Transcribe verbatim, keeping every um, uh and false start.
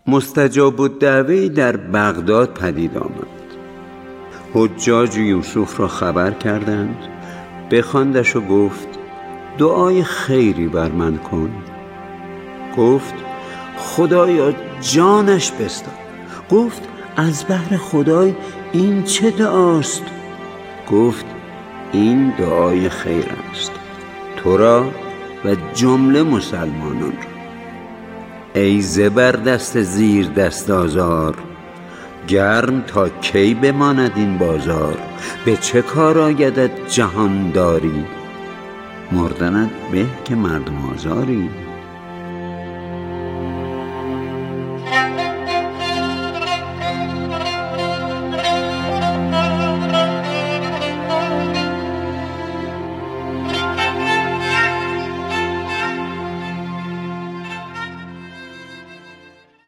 مستجاب الدعوه در بغداد پدید آمد. حجاج یوسف را خبر کردند، بخواندش و گفت دعای خیری بر من کن. گفت خدایا جانش بستان. گفت از بهر خدای این چه دعاست؟ گفت این دعای خیر است، تو را و جمله مسلمانان را. ای زبردست زیر دست آزار، گرم تا کی بماند این بازار؟ به چه کار آیدت جهانداری؟ مردنت به که مردم آزاری.